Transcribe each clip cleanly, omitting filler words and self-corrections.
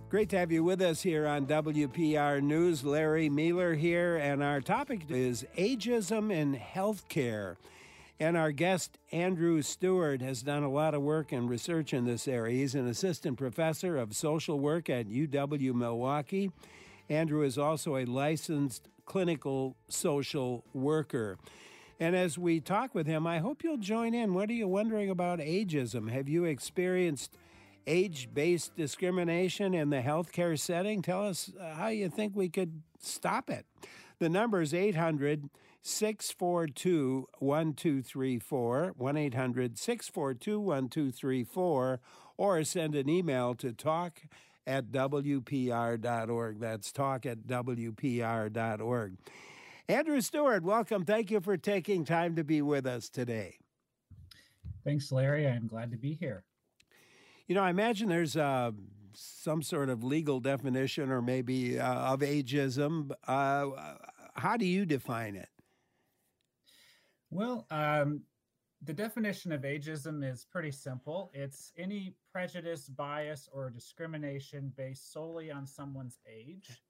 Great to have you with us here on WPR News. Larry Mueller here, and our topic is ageism in healthcare. And our guest, Andrew Stewart, has done a lot of work and research in this area. He's an assistant professor of social work at UW-Milwaukee. Andrew is also a licensed clinical social worker. And as we talk with him, I hope you'll join in. What are you wondering about ageism? Have you experienced age-based discrimination in the healthcare setting? Tell us how you think we could stop it. The number is 800-642-1234, 1-800-642-1234, or send an email to talk@wpr.org. That's talk@wpr.org. Andrew Stewart, welcome. Thank you for taking time to be with us today. Thanks, Larry. I'm glad to be here. You know, I imagine there's some sort of legal definition or maybe of ageism. How do you define it? Well, the definition of ageism is pretty simple. It's any prejudice, bias, or discrimination based solely on someone's age.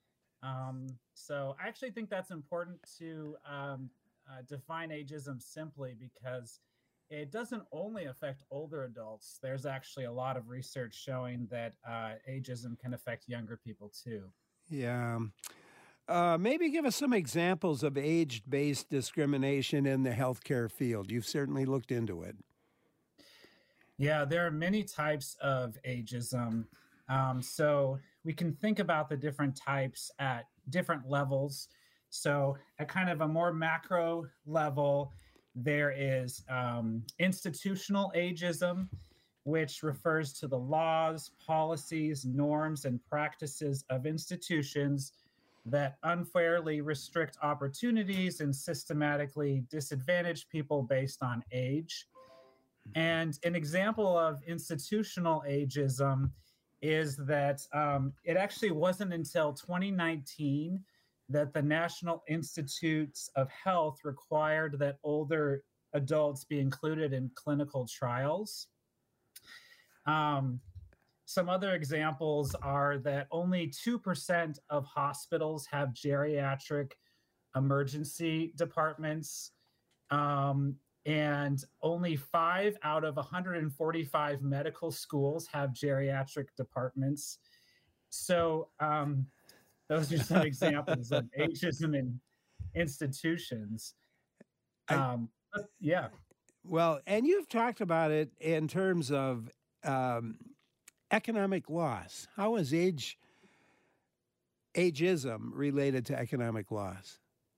So I actually think that's important to define ageism simply because it doesn't only affect older adults. There's actually a lot of research showing that ageism can affect younger people too. Yeah. Maybe give us some examples of age-based discrimination in the healthcare field. You've certainly looked into it. Yeah, there are many types of ageism. So we can think about the different types at different levels. So at kind of a more macro level, there is institutional ageism, which refers to the laws, policies, norms, and practices of institutions that unfairly restrict opportunities and systematically disadvantage people based on age. And an example of institutional ageism is that it actually wasn't until 2019 that the National Institutes of Health required that older adults be included in clinical trials. Some other examples are that only 2% of hospitals have geriatric emergency departments, and only 5 out of 145 medical schools have geriatric departments. So those are some examples of ageism in institutions. Yeah. Well, and you've talked about it in terms of economic loss. How is ageism related to economic loss?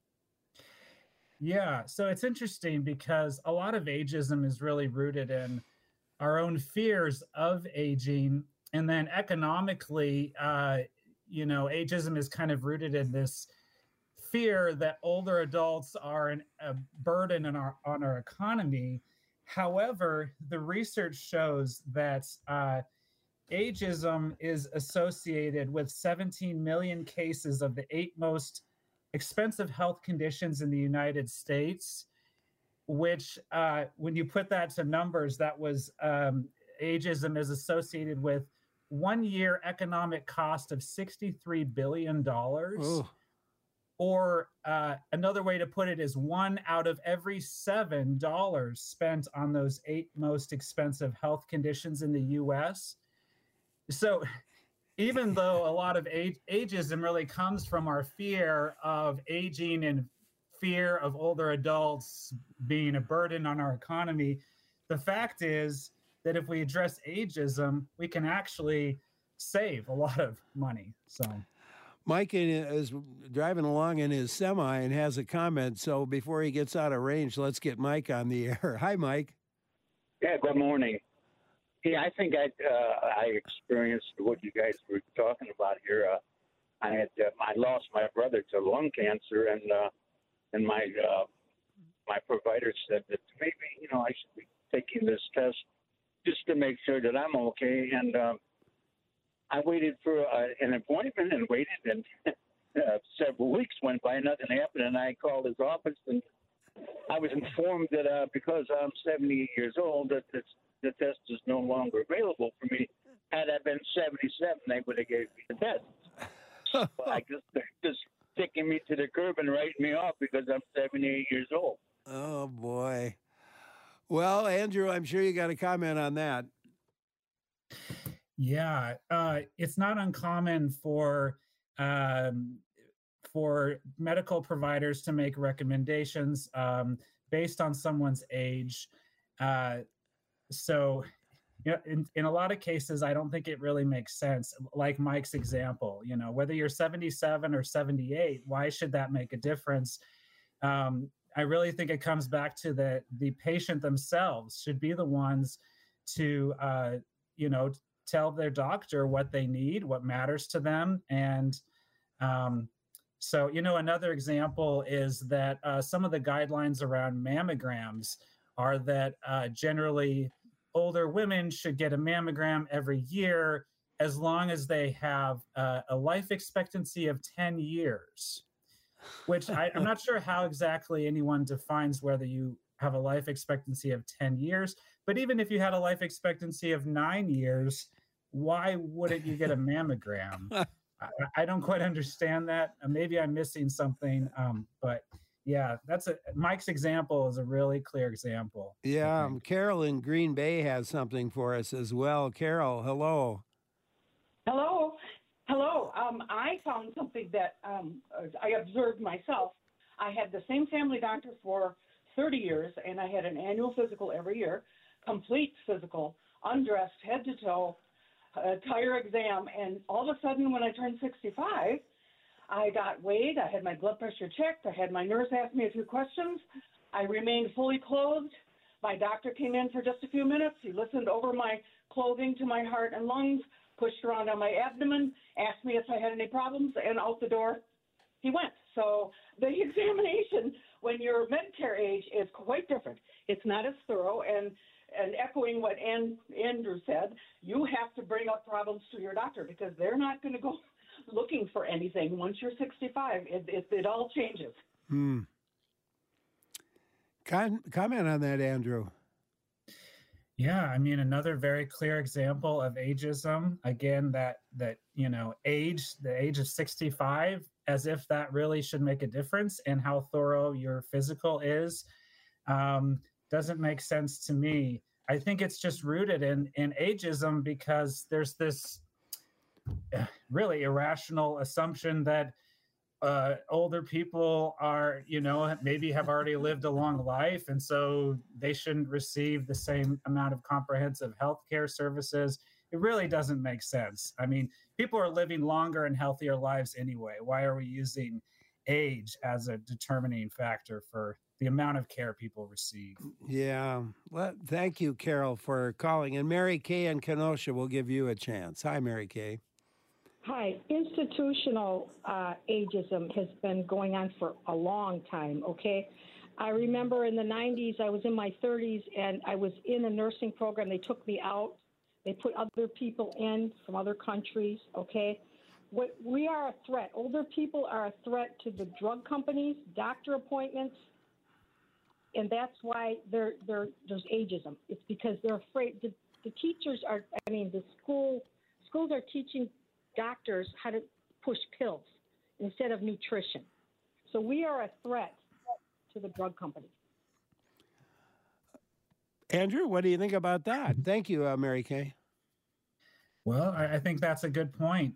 Yeah, so it's interesting because a lot of ageism is really rooted in our own fears of aging. And then economically, ageism is kind of rooted in this fear that older adults are a burden on our economy. However, the research shows that ageism is associated with 17 million cases of the 8 most expensive health conditions in the United States, which when you put that to numbers, that was ageism is associated with 1 year economic cost of $63 billion. Oh. Or another way to put it is 1 out of every $7 spent on those 8 most expensive health conditions in the U.S. So even though a lot of ageism really comes from our fear of aging and fear of older adults being a burden on our economy, the fact is that if we address ageism, we can actually save a lot of money. So Mike is driving along in his semi and has a comment. So before he gets out of range, let's get Mike on the air. Hi, Mike. Yeah, good morning. Yeah, I think I experienced what you guys were talking about here. I lost my brother to lung cancer, and my provider said that maybe I should be taking this test just to make sure that I'm okay. And I waited for an appointment and waited, and several weeks went by, nothing happened, and I called his office, and I was informed that because I'm 78 years old, that the test is no longer available for me. Had I been 77, they would have gave me the test. But I guess they're just kicking me to the curb and writing me off because I'm 78 years old. Oh, boy. Well, Andrew, I'm sure you got a comment on that. Yeah, it's not uncommon for medical providers to make recommendations based on someone's age. So, in a lot of cases, I don't think it really makes sense. Like Mike's example, whether you're 77 or 78, why should that make a difference? I really think it comes back to the patient themselves should be the ones to, tell their doctor what they need, what matters to them. And so, another example is that some of the guidelines around mammograms are that generally older women should get a mammogram every year as long as they have a life expectancy of 10 years, which I'm not sure how exactly anyone defines whether you have a life expectancy of 10 years. But even if you had a life expectancy of 9 years, why wouldn't you get a mammogram? I don't quite understand that. Maybe I'm missing something. But yeah, Mike's example is a really clear example. Yeah, Carol in Green Bay has something for us as well. Carol, hello. Hello. I found something that I observed myself. I had the same family doctor for 30 years, and I had an annual physical every year, complete physical, undressed, head to toe, entire exam. And all of a sudden, when I turned 65, I got weighed. I had my blood pressure checked. I had my nurse ask me a few questions. I remained fully clothed. My doctor came in for just a few minutes. He listened over my clothing to my heart and lungs, pushed around on my abdomen, asked me if I had any problems, and out the door he went. So the examination when you're Medicare age is quite different. It's not as thorough, and echoing what Andrew said, you have to bring up problems to your doctor because they're not going to go looking for anything. Once you're 65, it all changes. Comment on that, Andrew. Yeah, I mean, another very clear example of ageism. Again, that age, the age of 65, as if that really should make a difference in how thorough your physical is, doesn't make sense to me. I think it's just rooted in ageism because there's this really irrational assumption that older people are, maybe have already lived a long life, and so they shouldn't receive the same amount of comprehensive healthcare services. It really doesn't make sense. I mean, people are living longer and healthier lives anyway. Why are we using age as a determining factor for the amount of care people receive? Yeah. Well, thank you, Carol, for calling. And Mary Kay in Kenosha will give you a chance. Hi, Mary Kay. Hi. Institutional ageism has been going on for a long time, okay? I remember in the 90s, I was in my 30s, and I was in a nursing program. They took me out. They put other people in from other countries, okay? We are a threat. Older people are a threat to the drug companies, doctor appointments, and that's why there's ageism. It's because they're afraid. The teachers are, the schools are teaching doctors how to push pills instead of nutrition. So we are a threat to the drug companies. Andrew, what do you think about that? Thank you, Mary Kay. Well, I think that's a good point.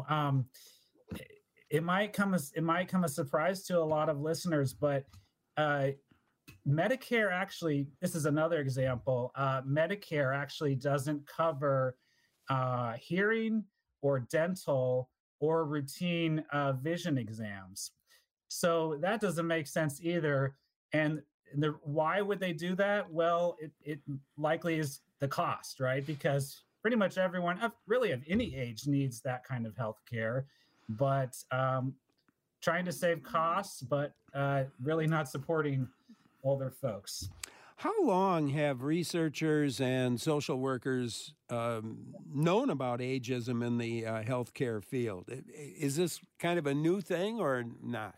It might come as a surprise to a lot of listeners, but Medicare actually, this is another example. Medicare actually doesn't cover hearing or dental or routine vision exams. So that doesn't make sense either. And why would they do that? Well, it likely is the cost, right? Because pretty much everyone, really of any age, needs that kind of health care. But trying to save costs, but really not supporting older folks. How long have researchers and social workers known about ageism in the healthcare field? Is this kind of a new thing or not?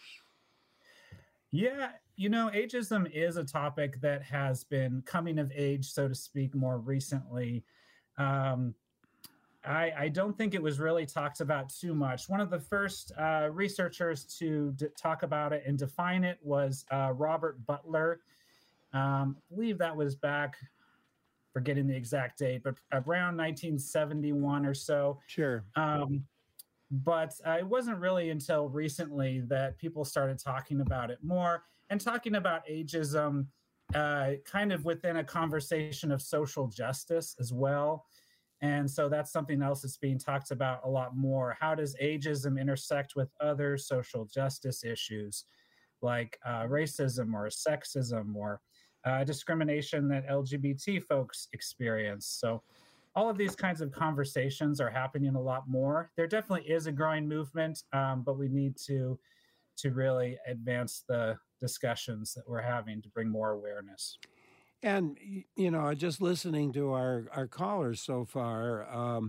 Yeah, ageism is a topic that has been coming of age, so to speak, more recently. I don't think it was really talked about too much. One of the first researchers to talk about it and define it was Robert Butler. I believe that was back, forgetting the exact date, but around 1971 or so. Sure. But it wasn't really until recently that people started talking about it more and talking about ageism kind of within a conversation of social justice as well. And so that's something else that's being talked about a lot more. How does ageism intersect with other social justice issues like racism or sexism or discrimination that LGBT folks experience? So all of these kinds of conversations are happening a lot more. There definitely is a growing movement, but we need to really advance the discussions that we're having to bring more awareness. And, just listening to our callers so far,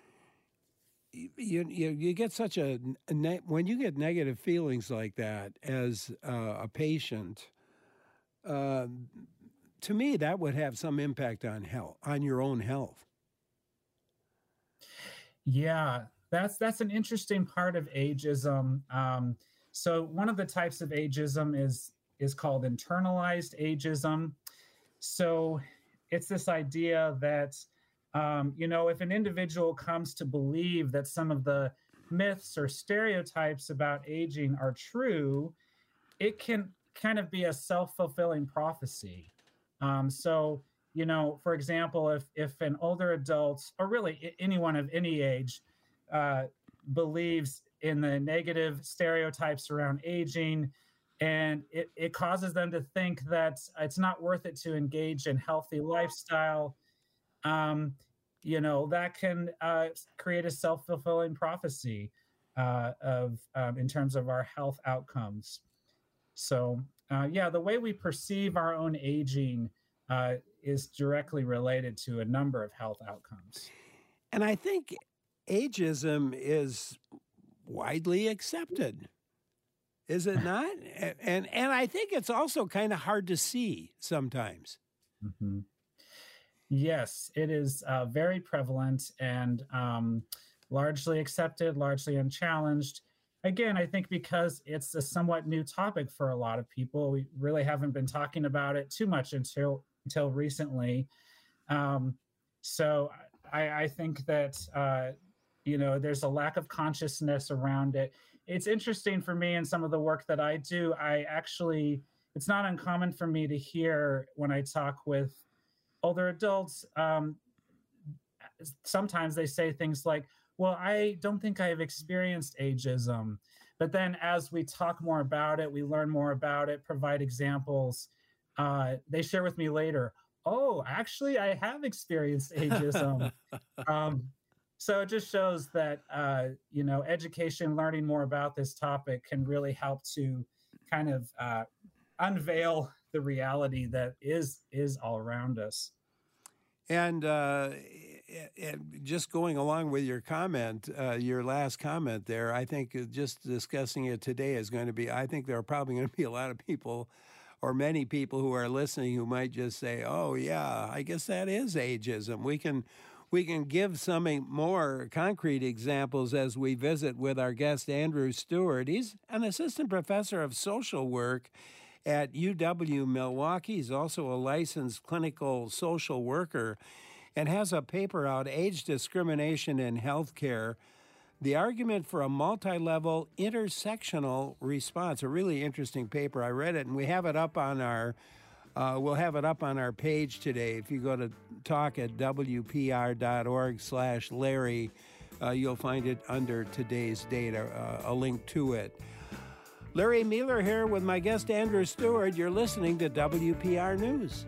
you get such when you get negative feelings like that as a patient, to me, that would have some impact on your own health. Yeah, that's an interesting part of ageism. So one of the types of ageism is called internalized ageism. So it's this idea that, if an individual comes to believe that some of the myths or stereotypes about aging are true, it can kind of be a self-fulfilling prophecy. So, for example, if an older adult, or really anyone of any age, believes in the negative stereotypes around aging, and it causes them to think that it's not worth it to engage in healthy lifestyle, that can create a self-fulfilling prophecy in terms of our health outcomes. So, the way we perceive our own aging is directly related to a number of health outcomes. And I think ageism is widely accepted. Is it not? And I think it's also kind of hard to see sometimes. Mm-hmm. Yes, it is very prevalent and largely accepted, largely unchallenged. Again, I think because it's a somewhat new topic for a lot of people, we really haven't been talking about it too much until recently. So I think that, there's a lack of consciousness around it. It's interesting for me in some of the work that I do. It's not uncommon for me to hear when I talk with older adults, sometimes they say things like, well, I don't think I've experienced ageism. But then as we talk more about it, we learn more about it, provide examples, they share with me later, oh, actually, I have experienced ageism. So it just shows that, education, learning more about this topic can really help to kind of unveil the reality that is all around us. And just going along with your comment, your last comment there, I think just discussing it today is going to be, I think there are probably going to be a lot of people or many people who are listening who might just say, oh, yeah, I guess that is ageism. We can give some more concrete examples as we visit with our guest, Andrew Stewart. He's an assistant professor of social work at UW-Milwaukee. He's also a licensed clinical social worker and has a paper out, Age Discrimination in Healthcare, the Argument for a Multi-Level Intersectional Response. A really interesting paper. I read it, and we have it up on our we'll have it up on our page today. If you go to talk@wpr.org/Larry, you'll find it under today's date, a link to it. Larry Meiler here with my guest, Andrew Stewart. You're listening to WPR News.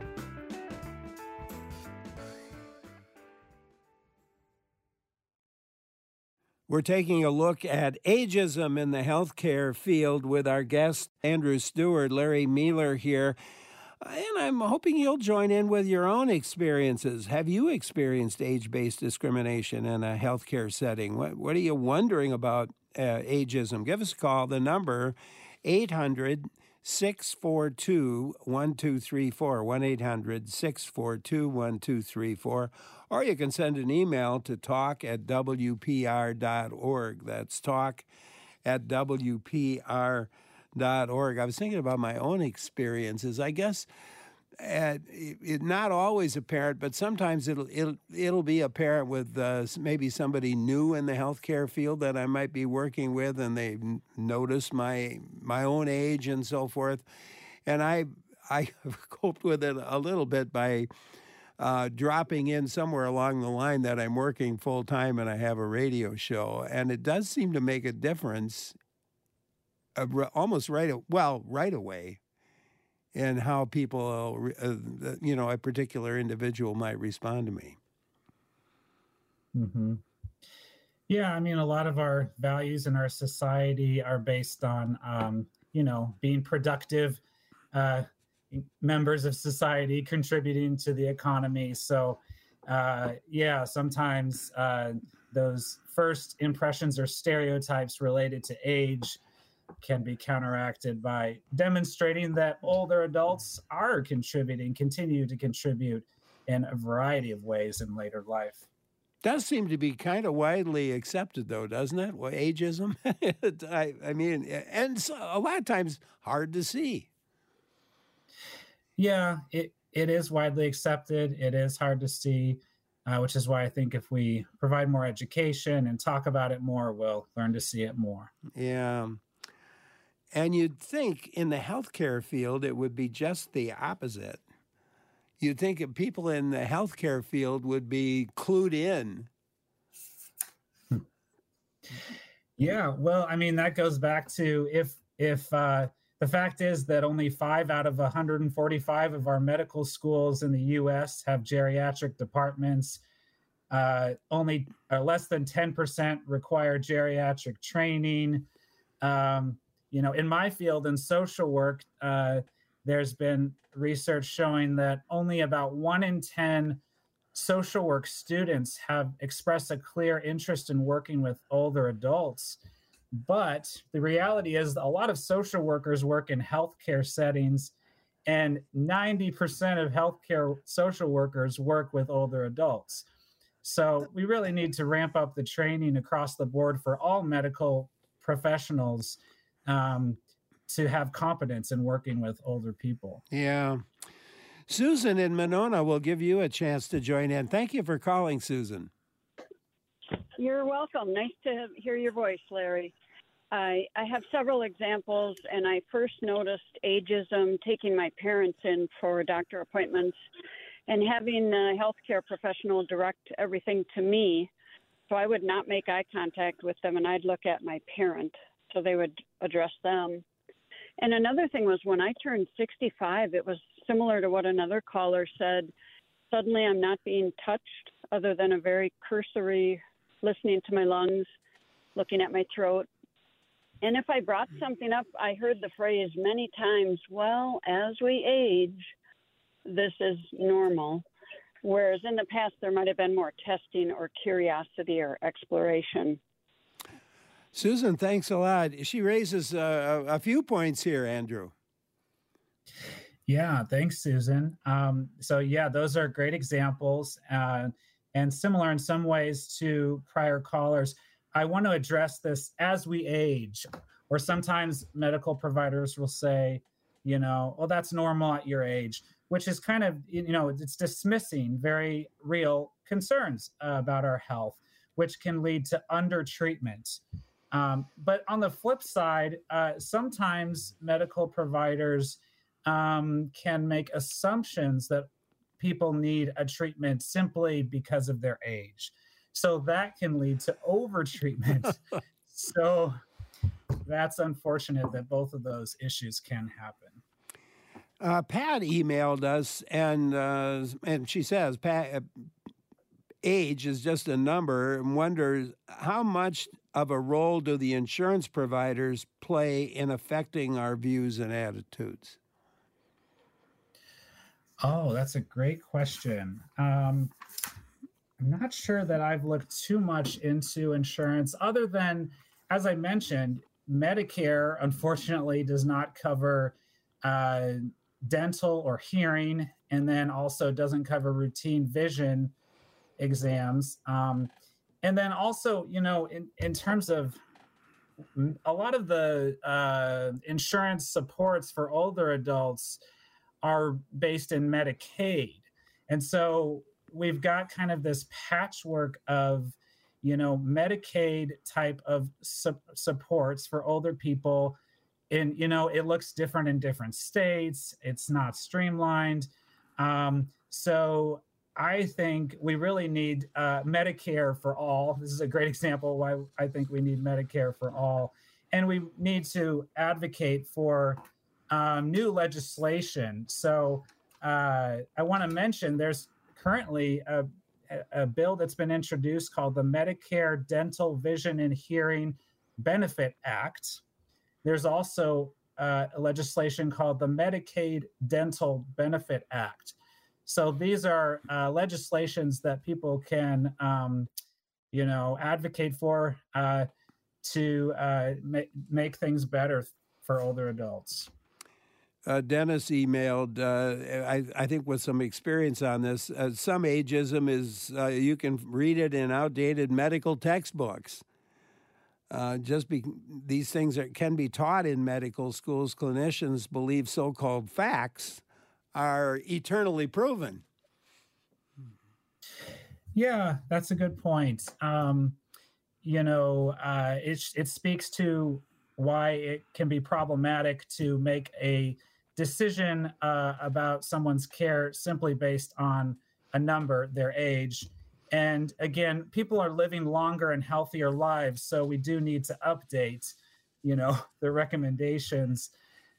We're taking a look at ageism in the healthcare field with our guest, Andrew Stewart. Larry Meiler here. And I'm hoping you'll join in with your own experiences. Have you experienced age-based discrimination in a healthcare setting? What are you wondering about ageism? Give us a call. The number, 800 642-1234, 1-800-642-1234, or you can send an email to talk@wpr.org. That's talk@wpr.org. I was thinking about my own experiences. I guess it not always apparent, but sometimes it'll be apparent with maybe somebody new in the healthcare field that I might be working with, and they notice my own age and so forth. And I coped with it a little bit by dropping in somewhere along the line that I'm working full time and I have a radio show, and it does seem to make a difference, almost right away, in how people, a particular individual might respond to me. Mm-hmm. Yeah, I mean, a lot of our values in our society are based on, being productive members of society, contributing to the economy. So, sometimes those first impressions or stereotypes related to age can be counteracted by demonstrating that older adults are continue to contribute in a variety of ways in later life. Does seem to be kind of widely accepted, though, doesn't it? Well, ageism. I mean, and so a lot of times hard to see. Yeah, it is widely accepted. It is hard to see, which is why I think if we provide more education and talk about it more, we'll learn to see it more. Yeah. And you'd think in the healthcare field, it would be just the opposite. You'd think that people in the healthcare field would be clued in. Yeah, well, I mean, that goes back to if the fact is that only 5 out of 145 of our medical schools in the U.S. have geriatric departments. Only less than 10% require geriatric training. In my field in social work, there's been research showing that only about 1 in 10 social work students have expressed a clear interest in working with older adults. But the reality is a lot of social workers work in healthcare settings, and 90% of healthcare social workers work with older adults. So we really need to ramp up the training across the board for all medical professionals to have competence in working with older people. Yeah. Susan in Monona will give you a chance to join in. Thank you for calling, Susan. You're welcome. Nice to hear your voice, Larry. I have several examples, and I first noticed ageism taking my parents in for doctor appointments and having a healthcare professional direct everything to me. So I would not make eye contact with them, and I'd look at my parent, so they would address them. And another thing was when I turned 65, it was similar to what another caller said. Suddenly I'm not being touched other than a very cursory listening to my lungs, looking at my throat. And if I brought something up, I heard the phrase many times, well, as we age, this is normal. Whereas in the past, there might have been more testing or curiosity or exploration. Susan, thanks a lot. She raises a few points here, Andrew. Yeah, thanks, Susan. Those are great examples and similar in some ways to prior callers. I want to address this as we age, or sometimes medical providers will say, well, that's normal at your age, which is kind of, it's dismissing very real concerns about our health, which can lead to undertreatment. But on the flip side, sometimes medical providers can make assumptions that people need a treatment simply because of their age. So that can lead to overtreatment. So that's unfortunate that both of those issues can happen. Pat emailed us, and she says, age is just a number, and wonders how much of a role do the insurance providers play in affecting our views and attitudes? Oh, that's a great question. I'm not sure that I've looked too much into insurance other than, as I mentioned, Medicare, unfortunately, does not cover dental or hearing, and then also doesn't cover routine vision exams. And then also, in terms of a lot of the insurance supports for older adults are based in Medicaid. And so we've got kind of this patchwork of, Medicaid type of supports for older people. And, it looks different in different states. It's not streamlined. So I think we really need Medicare for all. This is a great example why I think we need Medicare for all. And we need to advocate for new legislation. So I want to mention there's currently a bill that's been introduced called the Medicare Dental, Vision, and Hearing Benefit Act. There's also a legislation called the Medicaid Dental Benefit Act. So these are legislations that people can, advocate for to make things better for older adults. Dennis emailed, I think with some experience on this, some ageism is, you can read it in outdated medical textbooks. These things can be taught in medical schools. Clinicians believe so-called facts are eternally proven. Yeah, that's a good point. It speaks to why it can be problematic to make a decision about someone's care simply based on a number, their age. And again, people are living longer and healthier lives, so we do need to update, the recommendations.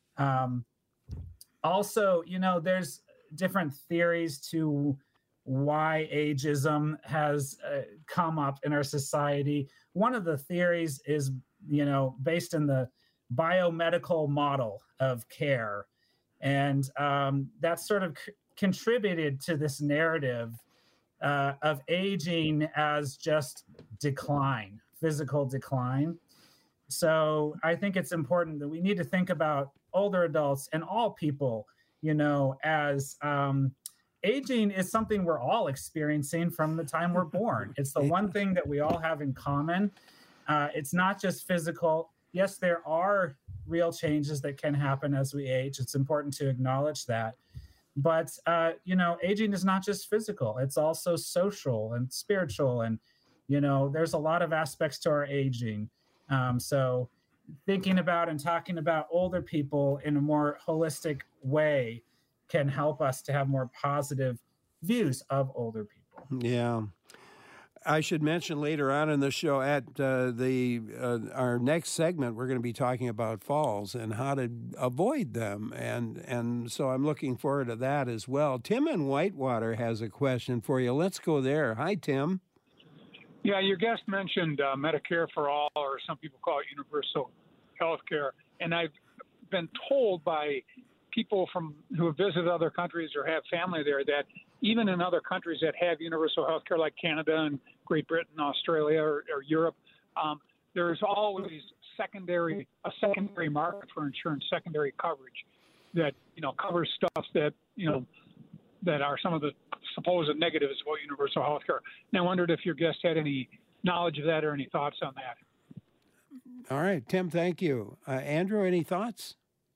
Also, there's different theories to why ageism has come up in our society. One of the theories is, based in the biomedical model of care. And that sort of contributed to this narrative of aging as just decline, physical decline. So I think it's important that we need to think about older adults and all people, as aging is something we're all experiencing from the time we're born. It's the one thing that we all have in common. It's not just physical. Yes, there are real changes that can happen as we age. It's important to acknowledge that. But, aging is not just physical. It's also social and spiritual. And, there's a lot of aspects to our aging. So thinking about and talking about older people in a more holistic way can help us to have more positive views of older people. Yeah. I should mention later on in the show at our next segment, we're going to be talking about falls and how to avoid them. And so I'm looking forward to that as well. Tim in Whitewater has a question for you. Let's go there. Hi, Tim. Yeah, your guest mentioned Medicare for all, or some people call it universal health care. And I've been told by people who have visited other countries or have family there that even in other countries that have universal health care like Canada and Great Britain, Australia, or Europe, there's always a secondary market for insurance, secondary coverage that, covers stuff that, that are some of the supposed negatives about universal health care. And I wondered if your guest had any knowledge of that or any thoughts on that. All right, Tim, thank you. Andrew, any thoughts?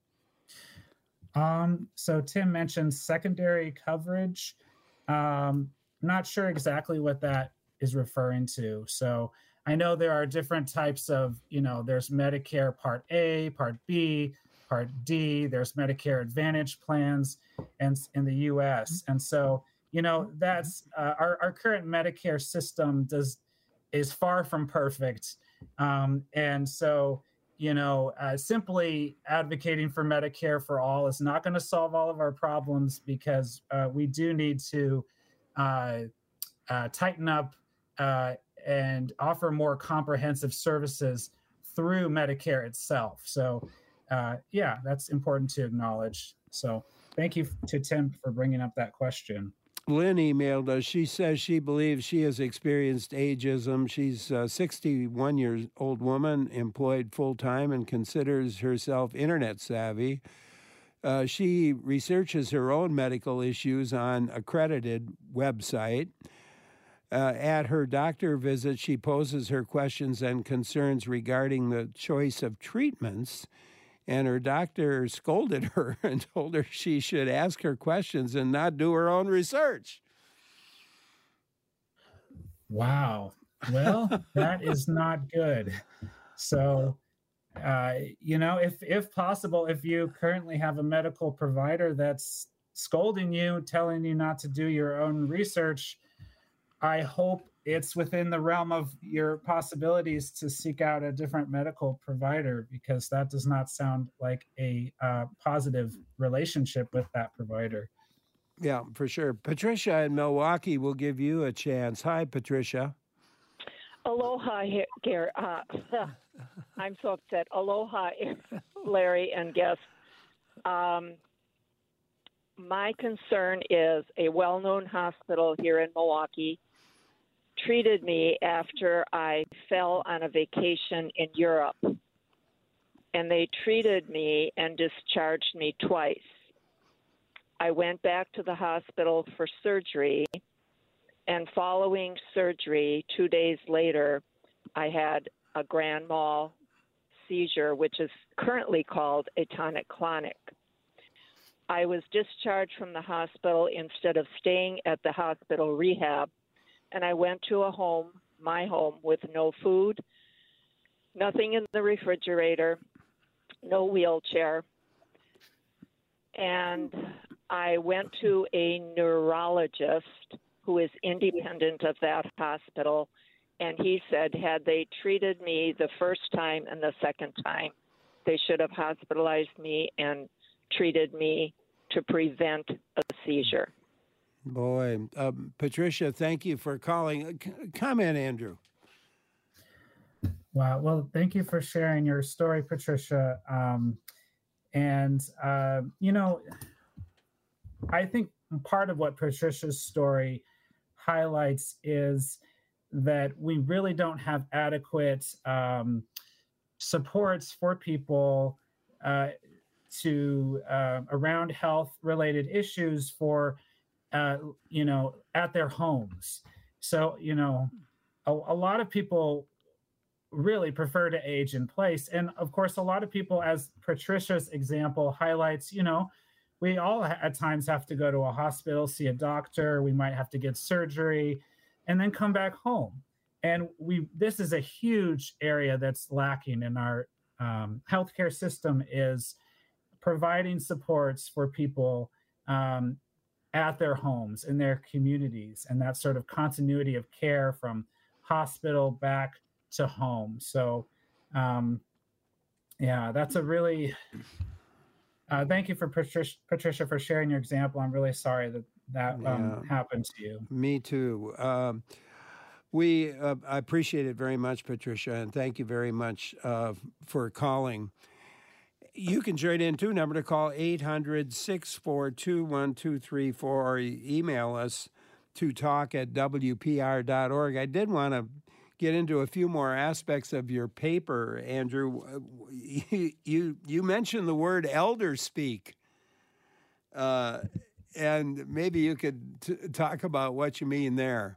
So Tim mentioned secondary coverage. Not sure exactly what that is referring to. So I know there are different types of, there's Medicare Part A, Part B, Part D, there's Medicare Advantage plans and in the US. And so, that's our current Medicare system is far from perfect. And so, simply advocating for Medicare for all is not going to solve all of our problems because we do need to tighten up and offer more comprehensive services through Medicare itself. So, that's important to acknowledge. So thank you to Tim for bringing up that question. Lynn emailed us. She says she believes she has experienced ageism. She's a 61-year-old woman employed full-time and considers herself internet savvy. She researches her own medical issues on accredited website. At her doctor visit, she poses her questions and concerns regarding the choice of treatments, and her doctor scolded her and told her she should ask her questions and not do her own research. Wow. Well, that is not good. So, if possible, if you currently have a medical provider that's scolding you, telling you not to do your own research, I hope it's within the realm of your possibilities to seek out a different medical provider, because that does not sound like a positive relationship with that provider. Yeah, for sure. Patricia in Milwaukee will give you a chance. Hi, Patricia. Aloha, Gary. I'm so upset. Aloha, Larry and guests. My concern is a well-known hospital here in Milwaukee treated me after I fell on a vacation in Europe. And they treated me and discharged me twice. I went back to the hospital for surgery, and following surgery, 2 days later, I had a grand mal seizure, which is currently called a tonic-clonic. I was discharged from the hospital instead of staying at the hospital rehab, and I went to a home, my home, with no food, nothing in the refrigerator, no wheelchair, and I went to a neurologist who is independent of that hospital, and he said had they treated me the first time and the second time, they should have hospitalized me and treated me to prevent a seizure. Boy, Patricia, thank you for calling. Comment, Andrew. Wow. Well, thank you for sharing your story, Patricia. I think part of what Patricia's story highlights is that we really don't have adequate supports for people around health-related issues for, at their homes. So, a lot of people really prefer to age in place. And of course, a lot of people, as Patricia's example highlights, we all at times have to go to a hospital, see a doctor. We might have to get surgery and then come back home. And this is a huge area that's lacking in our healthcare system, is providing supports for people at their homes, in their communities, and that sort of continuity of care from hospital back to home. So, that's a really... thank you for Patricia for sharing your example. I'm really sorry that happened to you. Me too. I appreciate it very much, Patricia, and thank you very much for calling. You can join in too. Number to call 800-642-1234, or email us to talk@wpr.org. I did want to get into a few more aspects of your paper, Andrew. You mentioned the word elder speak, and maybe you could talk about what you mean there.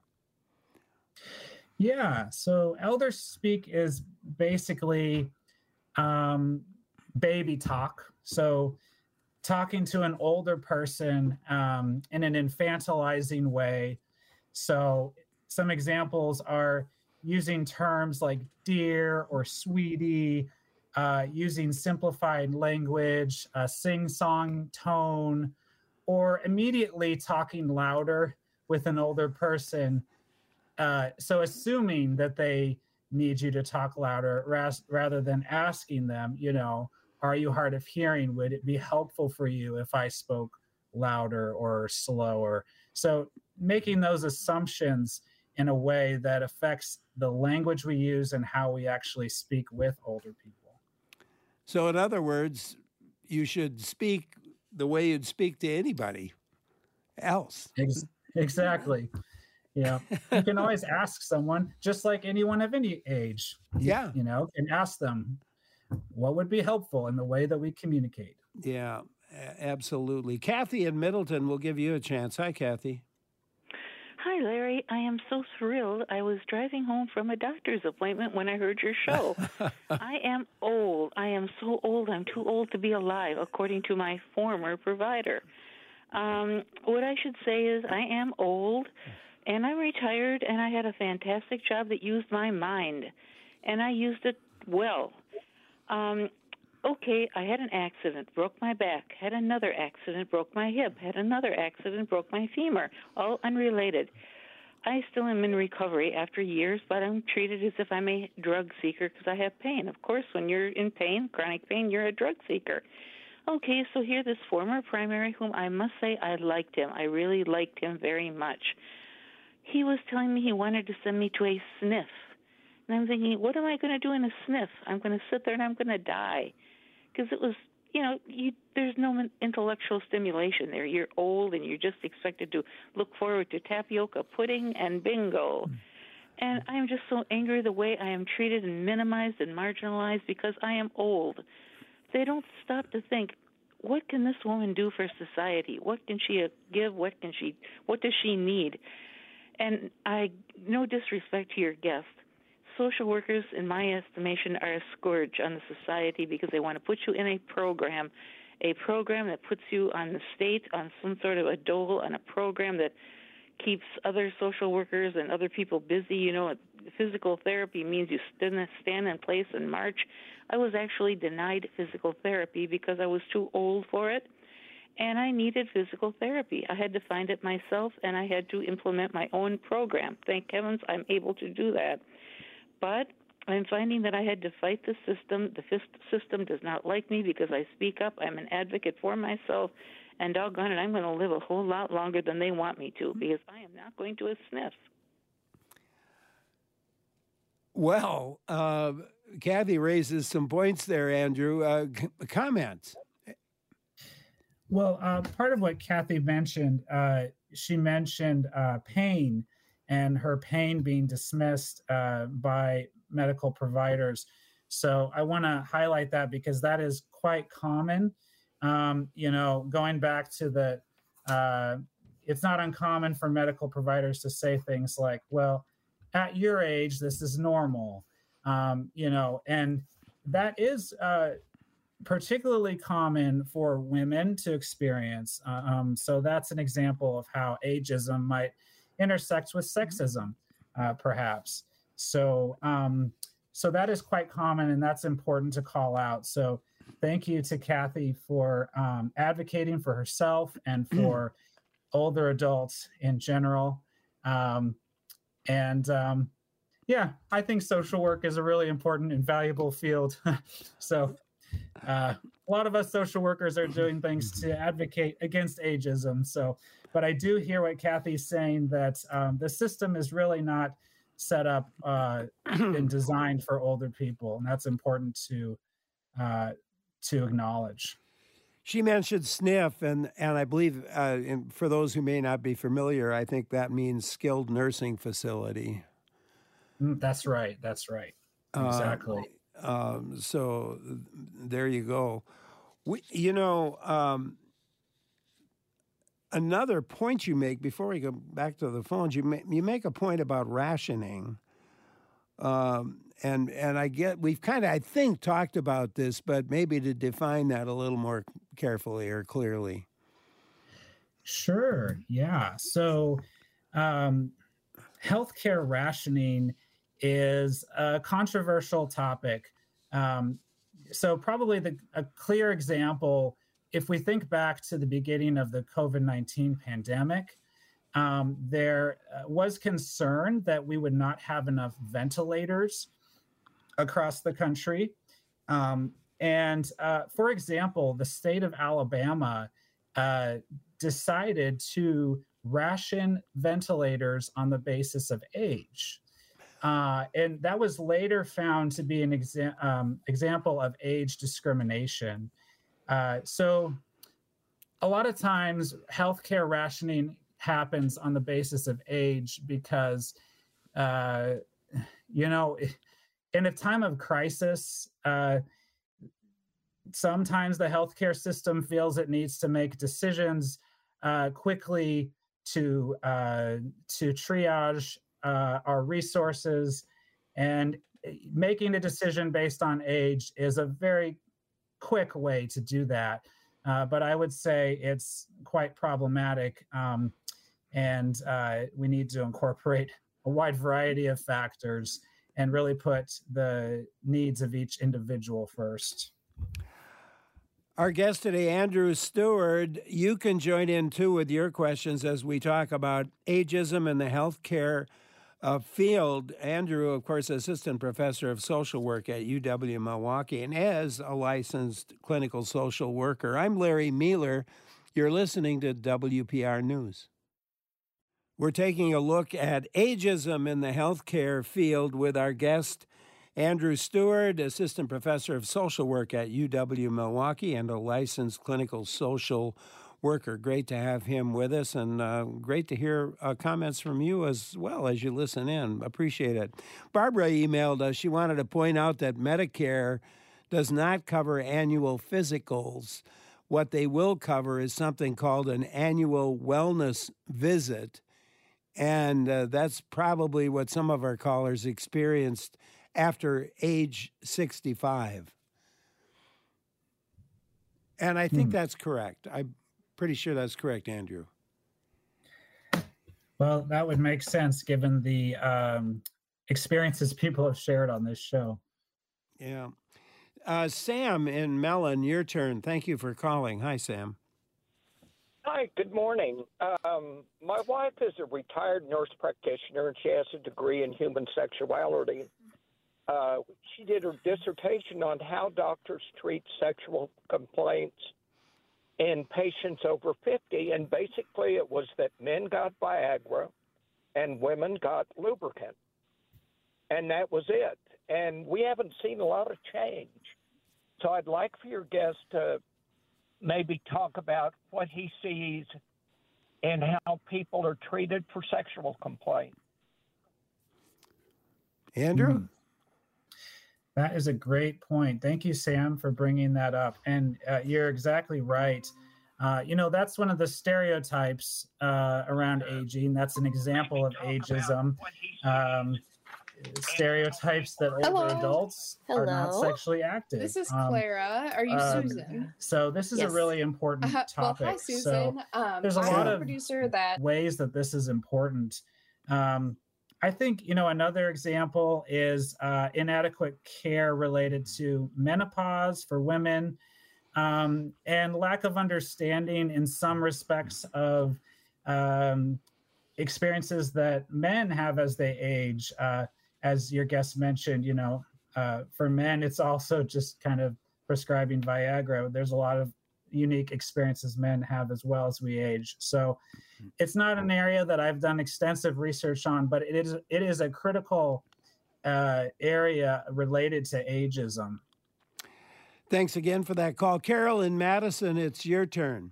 Yeah, so elder speak is basically baby talk. So talking to an older person in an infantilizing way. So some examples are using terms like dear or sweetie, using simplified language, a sing-song tone, or immediately talking louder with an older person. So assuming that they need you to talk louder rather than asking them, are you hard of hearing? Would it be helpful for you if I spoke louder or slower? So making those assumptions in a way that affects the language we use and how we actually speak with older people. So in other words, you should speak the way you'd speak to anybody else. Exactly. Yeah. You can always ask someone, just like anyone of any age. Yeah. And ask them what would be helpful in the way that we communicate. Yeah. Absolutely. Kathy in Middleton will give you a chance. Hi, Kathy. Hi, Larry. I am so thrilled. I was driving home from a doctor's appointment when I heard your show. I am old. I am so old. I'm too old to be alive, according to my former provider. What I should say is I am old, and I'm retired, and I had a fantastic job that used my mind, and I used it well. Okay, I had an accident, broke my back, had another accident, broke my hip, had another accident, broke my femur, all unrelated. I still am in recovery after years, but I'm treated as if I'm a drug seeker because I have pain. Of course, when you're in pain, chronic pain, you're a drug seeker. Okay, so here this former primary, whom I must say I liked him. I really liked him very much. He was telling me he wanted to send me to a sniff. And I'm thinking, what am I going to do in a sniff? I'm going to sit there and I'm going to die. Because it was, there's no intellectual stimulation there. You're old and you're just expected to look forward to tapioca pudding and bingo. And I am just so angry the way I am treated and minimized and marginalized because I am old. They don't stop to think, what can this woman do for society? What can she give? What does she need? And no disrespect to your guest, social workers, in my estimation, are a scourge on the society because they want to put you in a program that puts you on the state, on some sort of a dole, on a program that keeps other social workers and other people busy. Physical therapy means you stand in place and march. I was actually denied physical therapy because I was too old for it, and I needed physical therapy. I had to find it myself, and I had to implement my own program. Thank heavens I'm able to do that. But I'm finding that I had to fight the system. The system does not like me because I speak up. I'm an advocate for myself, and doggone it, I'm going to live a whole lot longer than they want me to because I am not going to a sniff. Well, Kathy raises some points there, Andrew. Comments? Well, part of what Kathy mentioned, she mentioned pain and her pain being dismissed by medical providers. So I want to highlight that because that is quite common. Going back to it's not uncommon for medical providers to say things like, well, at your age, this is normal, and that is particularly common for women to experience. So that's an example of how ageism might intersect with sexism, perhaps. So that is quite common, and that's important to call out. So thank you to Kathy for advocating for herself and for older adults in general. I think social work is a really important and valuable field. So a lot of us social workers are doing things to advocate against ageism. But I do hear what Kathy's saying, that the system is really not set up and designed for older people, and that's important to acknowledge. She mentioned SNF, and I believe, for those who may not be familiar, I think that means skilled nursing facility. That's right. Exactly. So there you go. Another point you make before we go back to the phones, you make a point about rationing. And we've kind of, I think, talked about this, but maybe to define that a little more carefully or clearly. Sure. Yeah. So, healthcare rationing is a controversial topic. So probably a clear example, if we think back to the beginning of the COVID-19 pandemic, there was concern that we would not have enough ventilators across the country. For example, the state of Alabama decided to ration ventilators on the basis of age. And that was later found to be an example of age discrimination. So a lot of times healthcare rationing happens on the basis of age because, in a time of crisis, sometimes the healthcare system feels it needs to make decisions quickly to triage our resources, and making a decision based on age is a very quick way to do that. But I would say it's quite problematic, and we need to incorporate a wide variety of factors and really put the needs of each individual first. Our guest today, Andrew Stewart, you can join in too with your questions as we talk about ageism in the healthcare field. Andrew, of course, assistant professor of social work at UW-Milwaukee and as a licensed clinical social worker. I'm Larry Mealer. You're listening to WPR News. We're taking a look at ageism in the healthcare field with our guest, Andrew Stewart, assistant professor of social work at UW-Milwaukee and a licensed clinical social worker. Great to have him with us, and great to hear comments from you as well as you listen in. Appreciate it. Barbara emailed us. She wanted to point out that Medicare does not cover annual physicals. What they will cover is something called an annual wellness visit, and that's probably what some of our callers experienced after age 65. And I think that's correct. I'm pretty sure that's correct, Andrew. Well, that would make sense given the experiences people have shared on this show. Yeah. Sam in Mellon, your turn. Thank you for calling. Hi, Sam. Hi, good morning. My wife is a retired nurse practitioner, and she has a degree in human sexuality. She did her dissertation on how doctors treat sexual complaints in patients over 50, and basically it was that men got Viagra and women got lubricant, and that was it. And we haven't seen a lot of change. So I'd like for your guest to maybe talk about what he sees and how people are treated for sexual complaints. Andrew? That is a great point. Thank you, Sam, for bringing that up. And you're exactly right. That's one of the stereotypes around aging. That's an example of ageism. Stereotypes that older adults are not sexually active. This is Clara. Are you Susan? So this is a really important topic. Well, hi, Susan. So there's a lot of producer that ways that this is important. I think, another example is inadequate care related to menopause for women, and lack of understanding in some respects of experiences that men have as they age. As your guest mentioned, for men, it's also just kind of prescribing Viagra. There's a lot of unique experiences men have as well as we age. So it's not an area that I've done extensive research on, but it is a critical area related to ageism. Thanks again for that call. Carol in Madison, it's your turn.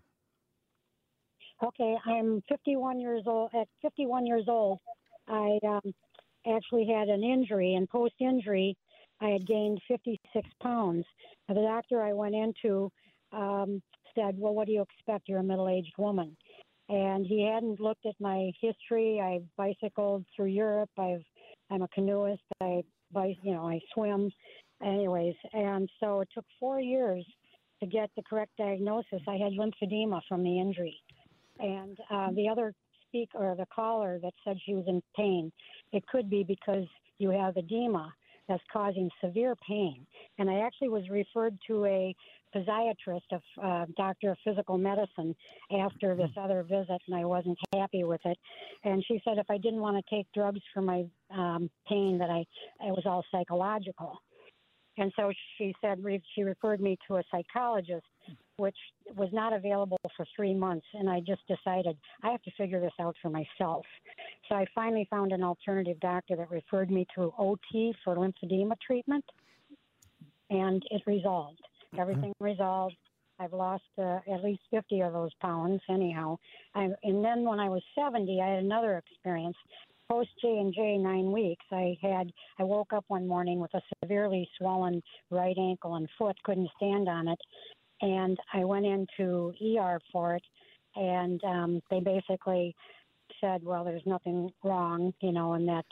Okay, I'm 51 years old. At 51 years old, I actually had an injury, and post-injury, I had gained 56 pounds. Now, the doctor I went into said, well, what do you expect? You're a middle-aged woman. And he hadn't looked at my history. I bicycled through Europe. I'm a canoeist. I swim. Anyways, and so it took 4 years to get the correct diagnosis. I had lymphedema from the injury. And the caller that said she was in pain, it could be because you have edema that's causing severe pain. And I actually was referred to a physiatrist, a doctor of physical medicine, after this other visit, and I wasn't happy with it. And she said if I didn't want to take drugs for my pain, that it was all psychological. And so she said she referred me to a psychologist, which was not available for 3 months. And I just decided I have to figure this out for myself. So I finally found an alternative doctor that referred me to OT for lymphedema treatment, and it resolved. Everything resolved. I've lost at least 50 of those pounds anyhow. And then when I was 70, I had another experience. post J&J 9 weeks, I woke up one morning with a severely swollen right ankle and foot, couldn't stand on it, and I went into ER for it, and they basically said, well, there's nothing wrong, and that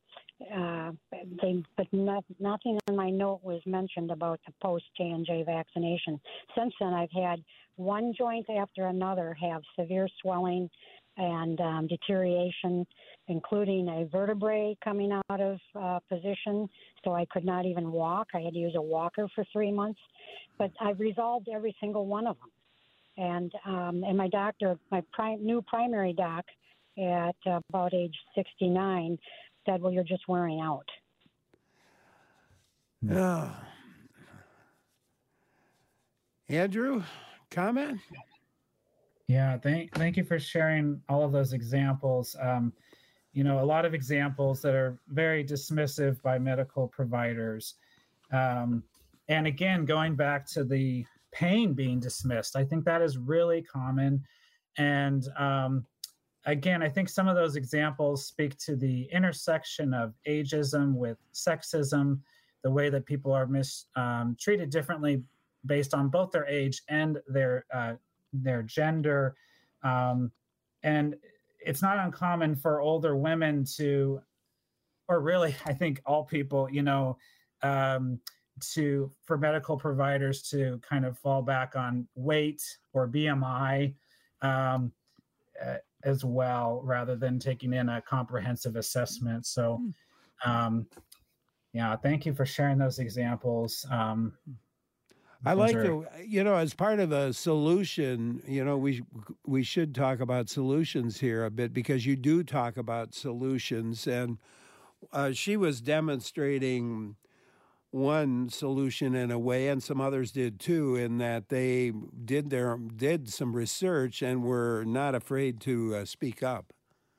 nothing in my note was mentioned about the post J&J vaccination. Since then, I've had one joint after another have severe swelling and deterioration, including a vertebrae coming out of position, so I could not even walk. I had to use a walker for 3 months, but I've resolved every single one of them. And my doctor, new primary doc at about age 69, said, well, you're just wearing out. Andrew, comment? Yeah, thank you for sharing all of those examples. A lot of examples that are very dismissive by medical providers. And again, going back to the pain being dismissed, I think that is really common. And again, I think some of those examples speak to the intersection of ageism with sexism, the way that people are treated differently based on both their age and their gender. And it's not uncommon for older women or really, I think all people, for medical providers to kind of fall back on weight or BMI as well, rather than taking in a comprehensive assessment. So, thank you for sharing those examples. I like as part of a solution, we should talk about solutions here a bit, because you do talk about solutions. And she was demonstrating one solution in a way, and some others did too, in that they did some research and were not afraid to speak up.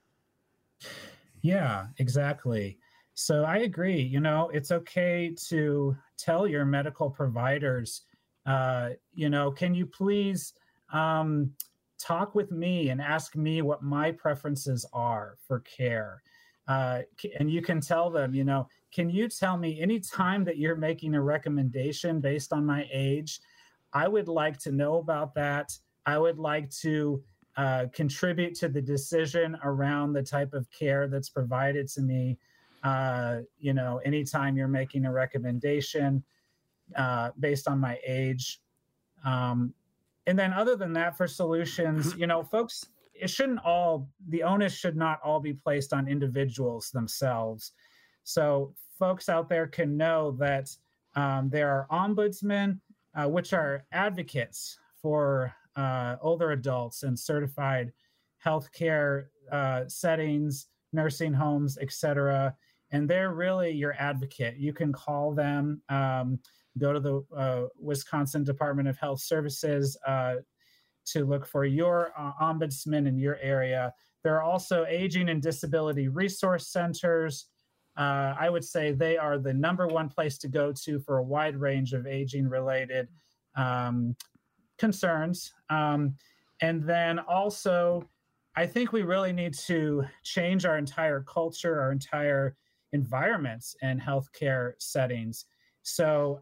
Yeah, exactly. So I agree. It's okay to tell your medical providers, can you please talk with me and ask me what my preferences are for care? And you can tell them, can you tell me anytime that you're making a recommendation based on my age? I would like to know about that. I would like to contribute to the decision around the type of care that's provided to me. Anytime you're making a recommendation based on my age. And then other than that, for solutions, folks, the onus should not all be placed on individuals themselves. So folks out there can know that there are ombudsmen, which are advocates for older adults and certified healthcare settings, nursing homes, etc. And they're really your advocate. You can call them, go to the Wisconsin Department of Health Services to look for your ombudsman in your area. There are also aging and disability resource centers. I would say they are the number one place to go to for a wide range of aging-related concerns. And then also, I think we really need to change our entire culture, our entire environments and healthcare settings. So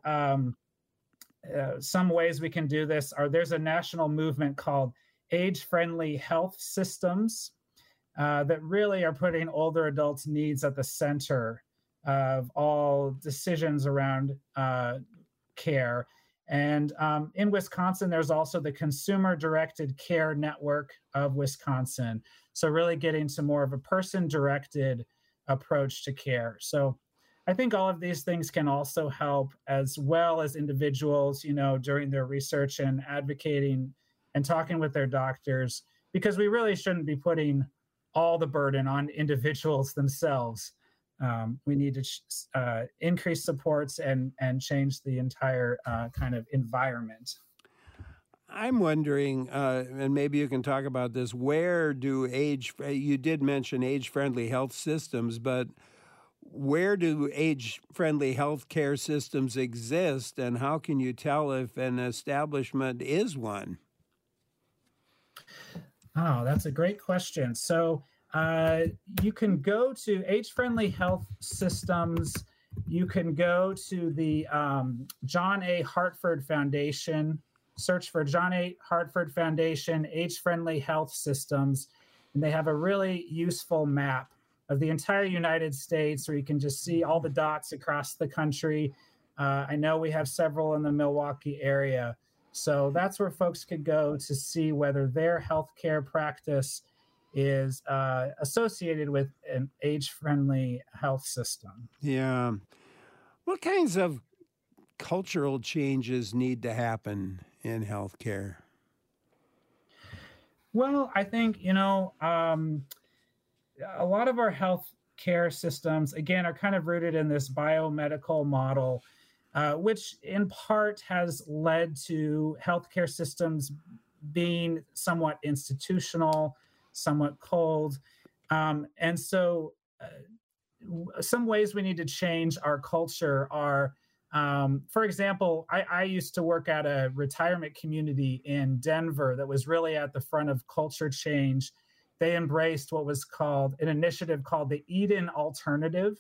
some ways we can do this there's a national movement called Age-Friendly Health Systems that really are putting older adults' needs at the center of all decisions around care. And in Wisconsin, there's also the Consumer Directed Care Network of Wisconsin. So really getting to more of a person-directed approach to care. So I think all of these things can also help, as well as individuals, during their research and advocating and talking with their doctors, because we really shouldn't be putting all the burden on individuals themselves. We need to increase supports and change the entire kind of environment. I'm wondering, and maybe you can talk about this, you did mention age-friendly health systems, but where do age-friendly health care systems exist, and how can you tell if an establishment is one? Oh, that's a great question. So you can go to Age-Friendly Health Systems. You can go to the John A. Hartford Foundation, search for John A. Hartford Foundation, Age-Friendly Health Systems, and they have a really useful map of the entire United States where you can just see all the dots across the country. I know we have several in the Milwaukee area. So that's where folks could go to see whether their healthcare practice is associated with an age-friendly health system. Yeah. What kinds of cultural changes need to happen in healthcare? Well, I think, a lot of our health care systems, again, are kind of rooted in this biomedical model, which in part has led to healthcare systems being somewhat institutional, somewhat cold. And so some ways we need to change our culture are, for example, I used to work at a retirement community in Denver that was really at the front of culture change. They embraced what was called an initiative called the Eden Alternative,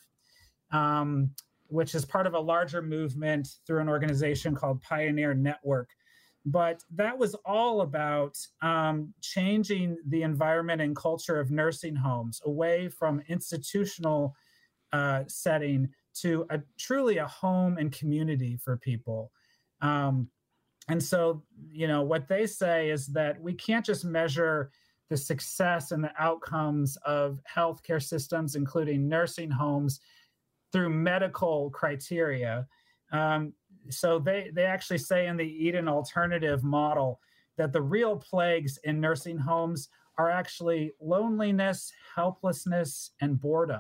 which is part of a larger movement through an organization called Pioneer Network. But that was all about changing the environment and culture of nursing homes away from institutional setting to truly a home and community for people. And so, what they say is that we can't just measure the success and the outcomes of healthcare systems, including nursing homes, through medical criteria. So they actually say in the Eden Alternative model that the real plagues in nursing homes are actually loneliness, helplessness, and boredom.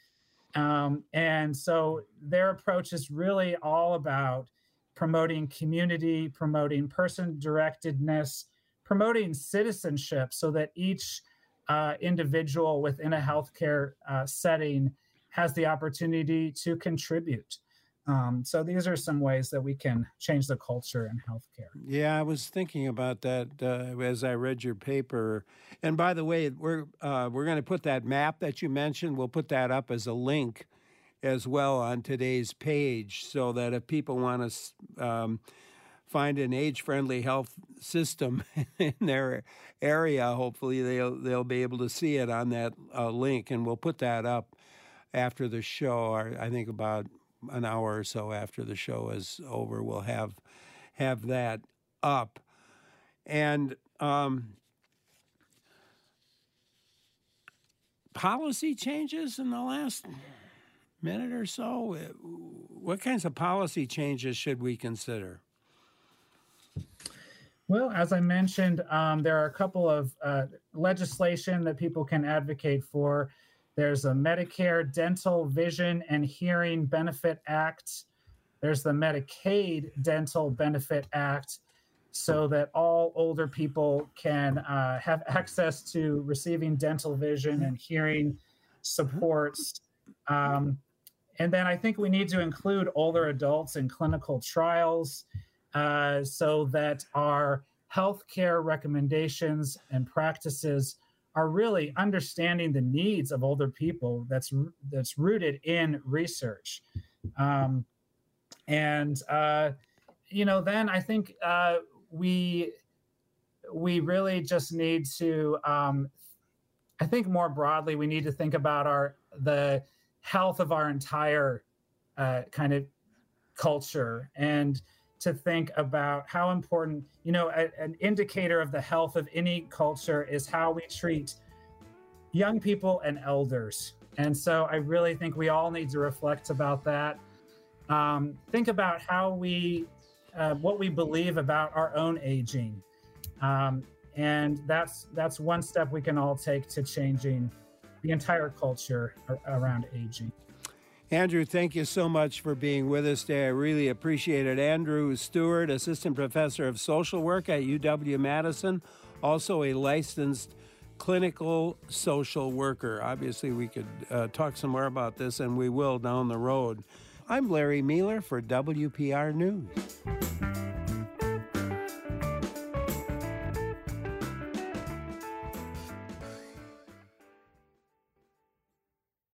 And so their approach is really all about promoting community, promoting person-directedness, promoting citizenship so that each individual within a healthcare setting has the opportunity to contribute. So these are some ways that we can change the culture in healthcare. Yeah, I was thinking about that as I read your paper. And by the way, we're going to put that map that you mentioned, we'll put that up as a link as well on today's page so that if people want to find an age-friendly health system in their area, hopefully they'll be able to see it on that link. And we'll put that up after the show, or I think about an hour or so after the show is over, we'll have that up. And policy changes in the last minute or so, what kinds of policy changes should we consider? Well, as I mentioned, there are a couple of legislation that people can advocate for. There's a Medicare Dental, Vision, and Hearing Benefit Act. There's the Medicaid Dental Benefit Act, so that all older people can have access to receiving dental, vision, and hearing supports. And then I think we need to include older adults in clinical trials so that our healthcare recommendations and practices are really understanding the needs of older people that's rooted in research. Then I think we really just need to, I think more broadly, we need to think about the health of our entire kind of culture, and to think about how important, an indicator of the health of any culture is how we treat young people and elders. And so I really think we all need to reflect about that. Think about how what we believe about our own aging. And that's one step we can all take to changing the entire culture around aging. Andrew, thank you so much for being with us today. I really appreciate it. Andrew Stewart, Assistant Professor of Social Work at UW-Madison, also a licensed clinical social worker. Obviously, we could talk some more about this, and we will down the road. I'm Larry Mealer for WPR News.